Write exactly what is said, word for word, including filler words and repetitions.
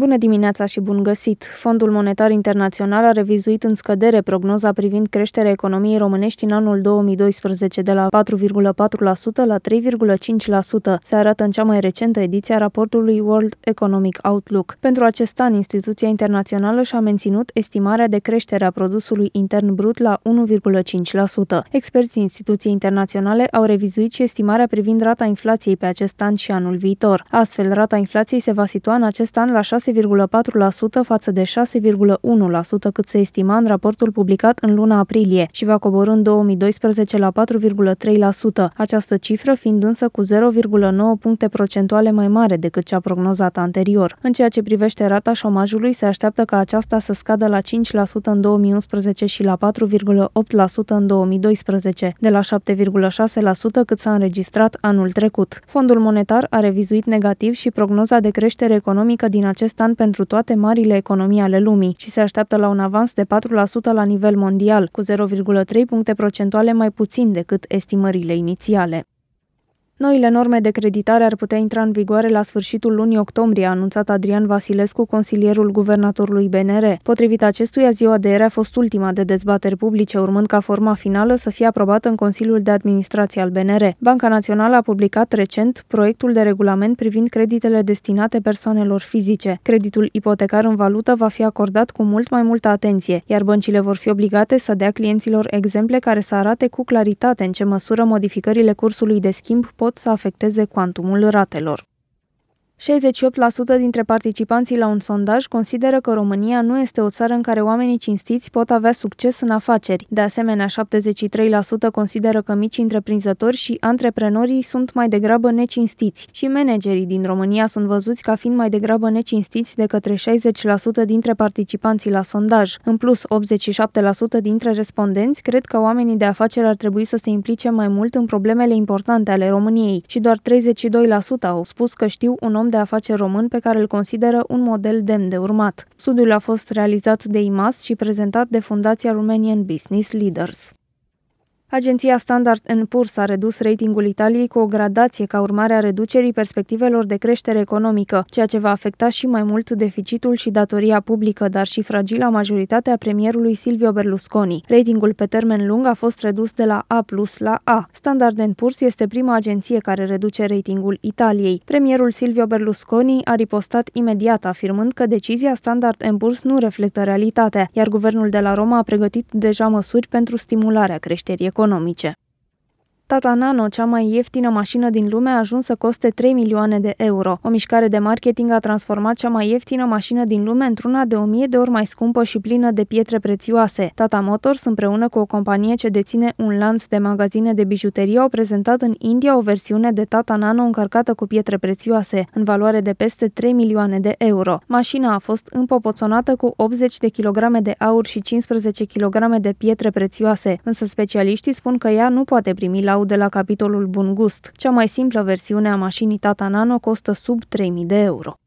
Bună dimineața și bun găsit! Fondul Monetar Internațional a revizuit în scădere prognoza privind creșterea economiei românești în anul două mii doisprezece de la patru virgulă patru la sută la trei virgulă cinci la sută, se arată în cea mai recentă ediție a raportului World Economic Outlook. Pentru acest an, instituția internațională și-a menținut estimarea de creștere a produsului intern brut la unu virgulă cinci la sută. Experții instituției internaționale au revizuit și estimarea privind rata inflației pe acest an și anul viitor. Astfel, rata inflației se va situa în acest an la șase virgulă patru la sută față de șase virgulă unu la sută cât se estima în raportul publicat în luna aprilie și va coborî în două mii doisprezece la patru virgulă trei la sută, această cifră fiind însă cu zero virgulă nouă puncte procentuale mai mare decât cea prognozată anterior. În ceea ce privește rata șomajului, se așteaptă ca aceasta să scadă la cinci la sută în două mii unsprezece și la patru virgulă opt la sută în două mii doisprezece, de la șapte virgulă șase la sută cât s-a înregistrat anul trecut. Fondul Monetar a revizuit negativ și prognoza de creștere economică din acest an pentru toate marile economii ale lumii și se așteaptă la un avans de patru la sută la nivel mondial, cu zero virgulă trei puncte procentuale mai puțin decât estimările inițiale. Noile norme de creditare ar putea intra în vigoare la sfârșitul lunii octombrie, a anunțat Adrian Vasilescu, consilierul guvernatorului B N R. Potrivit acestuia, ziua de ieri a fost ultima de dezbateri publice, urmând ca forma finală să fie aprobată în Consiliul de Administrație al B N R. Banca Națională a publicat recent proiectul de regulament privind creditele destinate persoanelor fizice. Creditul ipotecar în valută va fi acordat cu mult mai multă atenție, iar băncile vor fi obligate să dea clienților exemple care să arate cu claritate în ce măsură modificările cursului de schimb pot să afecteze cuantumul ratelor. șaizeci și opt la sută dintre participanții la un sondaj consideră că România nu este o țară în care oamenii cinstiți pot avea succes în afaceri. De asemenea, șaptezeci și trei la sută consideră că mici întreprinzători și antreprenorii sunt mai degrabă necinstiți și managerii din România sunt văzuți ca fiind mai degrabă necinstiți de către șaizeci la sută dintre participanții la sondaj. În plus, optzeci și șapte la sută dintre respondenți cred că oamenii de afaceri ar trebui să se implice mai mult în problemele importante ale României și doar treizeci și doi la sută au spus că știu un om de afaceri român pe care îl consideră un model demn de urmat. Studiul a fost realizat de I M A S și prezentat de Fundația Romanian Business Leaders. Agenția Standard and Poor's a redus ratingul Italiei cu o gradație ca urmare a reducerii perspectivelor de creștere economică, ceea ce va afecta și mai mult deficitul și datoria publică, dar și fragila majoritate a premierului Silvio Berlusconi. Ratingul pe termen lung a fost redus de la A plus la A. Standard and Poor's este prima agenție care reduce ratingul Italiei. Premierul Silvio Berlusconi a ripostat imediat, afirmând că decizia Standard and Poor's nu reflectă realitatea, iar guvernul de la Roma a pregătit deja măsuri pentru stimularea creșterii economice. economice. Tata Nano, cea mai ieftină mașină din lume, a ajuns să coste trei milioane de euro. O mișcare de marketing a transformat cea mai ieftină mașină din lume într-una de o mie de ori mai scumpă și plină de pietre prețioase. Tata Motors, împreună cu o companie ce deține un lanț de magazine de bijuterie, au prezentat în India o versiune de Tata Nano încărcată cu pietre prețioase, în valoare de peste trei milioane de euro. Mașina a fost împopoțonată cu optzeci de kilograme de aur și cincisprezece kilograme de pietre prețioase, însă specialiștii spun că ea nu poate primi laude de la capitolul bun gust. Cea mai simplă versiune a mașinii Tata Nano costă sub trei mii de euro.